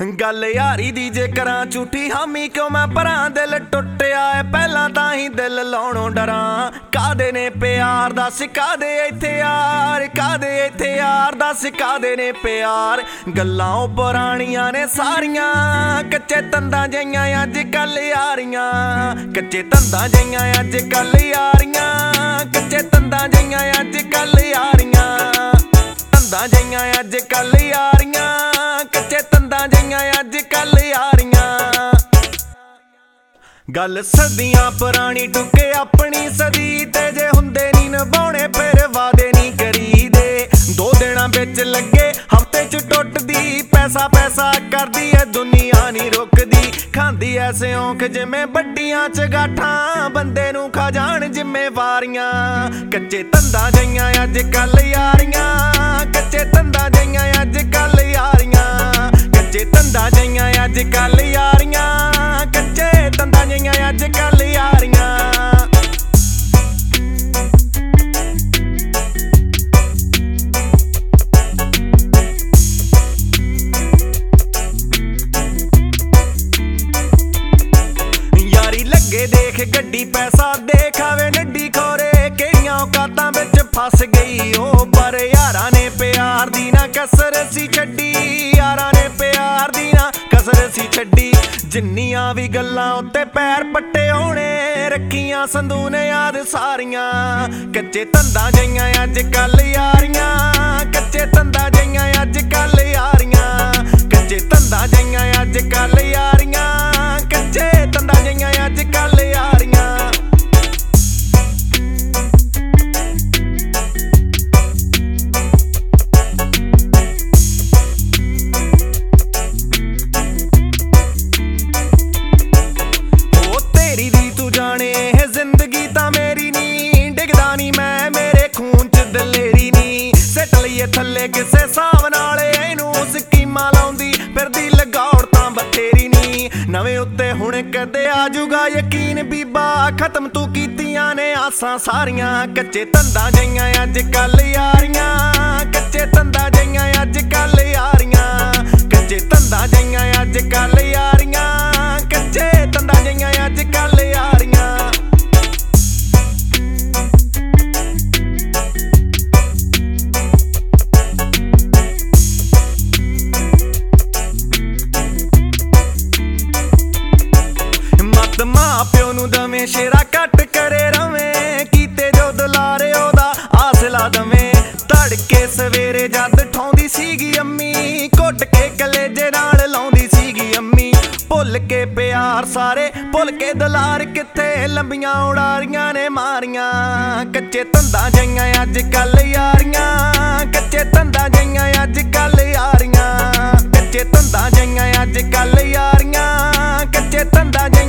गल यारी दी जे करां झूठी हामी क्यों मैं भरां दिल टुटिया है पहला तां ही दिल लाउणों डरां कादे ने प्यार दस कादे इत्थे यार कादे इत्थे यार दस कादे ने प्यार गल्लां पुराणियां ने सारियां कच्चे तंदां जिहियां अज कल यारियां कच्चे तंदां जिहियां अज कल यारियां कच्चे तंदां जिहियां अज कल यारियां तंदां जिहियां अज कल यारियां कच्चे तंदां जिहियां अज कल यारियां गल सदियां पुरानी टुके अपनी सदी ते जे हुंदे नी निभाउणे फिर वादे नी करीदे दो दिनां बिच लगे हफ्ते च टुटदी पैसा पैसा करदी है दुनिया नी रुकदी खांदी ऐ सिਉਂख जिवें बड्डियां चगाठां बंदे नूं खा जाण जिम्मेवारियां कच्चे तंदां जिहियां अज कल यारियां कच्चे तंदां जिहियां अज कल यारियां कच्चे तंदां जिहियां अज कल यारियां कच्चे तंदां जिहियां अज कल यारियां देख गड्डी पैसा देखावे नड्डी खोरे केड़ियां औकातां विच फस गई ओ पर यारां ने प्यार दी ना कसर सी छड्डी यारां ने प्यार दी ना कसर सी छड्डी जिन्नियां भी गल्लां उत्ते पैर पट्टे होने रखियां संधू ने याद सारियां कच्चे तंदां जिहियां अज कल यारियां कच्चे तंदां जिहियां अज कल यारियां कच्चे तंदां जिहियां अज कल यारियां कच्चे तंदां जिहियां अज कल यारियां तेरी दी तू जाने जिंदगी तां मेरी नी डिगदा नी मैं मेरे खून च दलेरी नी सिट लईए थल्ले किसे हिसाब नाल इहनूं स्कीमां लाउंदी फिरदी लगौड़ तां बथेरी नी नवें उत्ते हुण कदे आजूगा यकीन बीबा खत्म तू कीतियां ने आसां सारियां कच्चे तंदां जिहियां अज कल यारियां कच्चे तंदां जिहियां अज कल यारियां कच्चे तंदां जिहियां अज कल यारियां कच्चे तंदां जिहियां अज कल यारियां मां प्यो नूं दवें शेरा घट करे रवें कीते जो दुलारे ओदा आसला दवें तड़के सवेरे जद ठौंदी सीगी अम्मी घुट के कलेजे नाल लाउंदी सीगी अम्मी भुल के प्यार सारे भुल के दलार किथे लंबियां उड़ारियां ने मारियां कच्चे तंदां जिहियां अज कल यारियां कच्चे तंदां जिहियां अज कल यारियां कच्चे तंदां जिहियां अज कल यारियां कच्चे तंदां